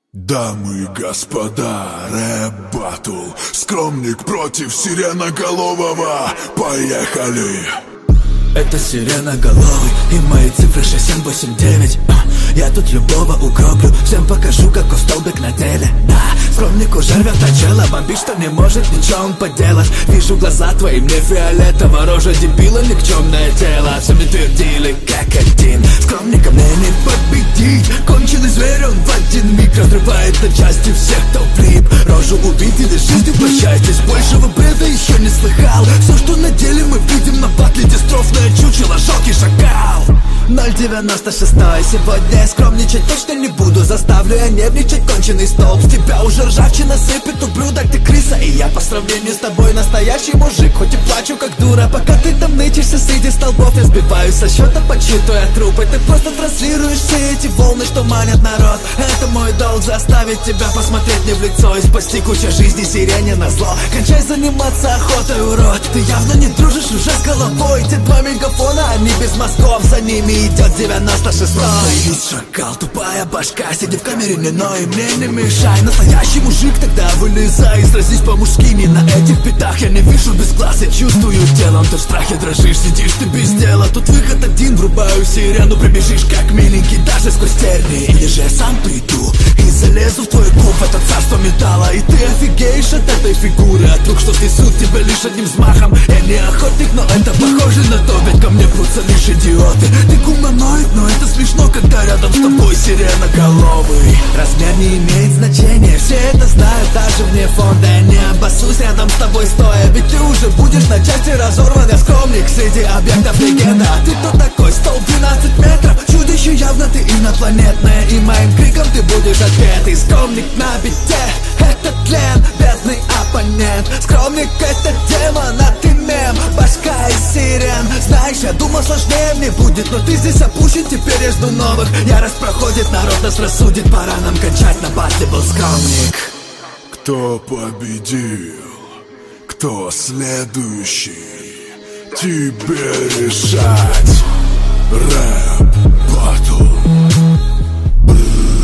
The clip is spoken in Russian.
Дамы и господа, рэп-баттл. Скромник против сиреноголового. Поехали! Это сиреноголовый и мои цифры 6789. Я тут любого укроплю, всем покажу, как столбик на теле. Да, скромник уже рвет начало, бомбит, что не может ничем поделать. Вижу глаза твои, мне фиолетово, рожа дебила, никчемное тело. Все мне твердили, как один, скромника мне не победить. Конченый зверь, он в один миг разрывает на части всех, кто влип. Рожу убить или жизнью прощайтесь, большего бреда еще не слыхал. Все, что на деле мы видим на батле, дистрофное чучело, жалкий шакал. 096, сегодня я скромничать точно не буду. Заставлю я нервничать конченый столб. В тебя уже ржавчина сыпет, ублюдок, ты крыса. И я по сравнению с тобой настоящий мужик. Хоть и плачу как дура, пока ты там нычешься среди столбов. Я сбиваюсь со счета, подсчитывая трупы. Ты просто транслируешь все эти волны, что манят народ. Это мой долг заставить тебя посмотреть мне в лицо и спасти кучу жизни сирене назло. Кончай заниматься охотой, урод. Ты явно не дружишь уже с головой. Те два мегафона, они без мозгов, за ними идет 96-й. Шакал, тупая башка, сиди в камере, не ной, мне не мешай. Настоящий мужик, тогда вылезай и сразись по-мужски. Не на этих битах, я не вижу без глаз, я чувствую телом. Ты в страхе дрожишь, сидишь ты без дела. Тут выход один, врубаю сирену, прибежишь как миленький, даже сквозь тернии. Или же я сам приду и залезу в твой куб, в это царство металла. И ты офигеешь от этой фигуры, от рук, что трясут тебя лишь одним взмахом. Я не охотник, но это похоже на то, ведь ко мне прутся лишь идиоты. Ты гуманоид, но это смешно, когда рядом с тобой сиреноголовый. Размер не имеет значения, все это знают, даже вне фонда. Я не обоссусь рядом с тобой стоя, ведь ты уже будешь на части разорван. Я скромник среди объектов легенда. А ты кто такой? Столб 12 метров. Чудище явно ты инопланетное, и моим криком ты будешь ответый. Скромник на бите, это тлен, бедный оппонент. Скромник это демон, а ты мем, башка из сирен. Знаешь, я думал сложнее мне будет, но ты здесь опущен, теперь я жду новых. Ярость проходит, народ нас рассудит, пора нам кончать, на батле был скромник. Кто победил? Кто следующий? Тебе решать. Рэп-баттл.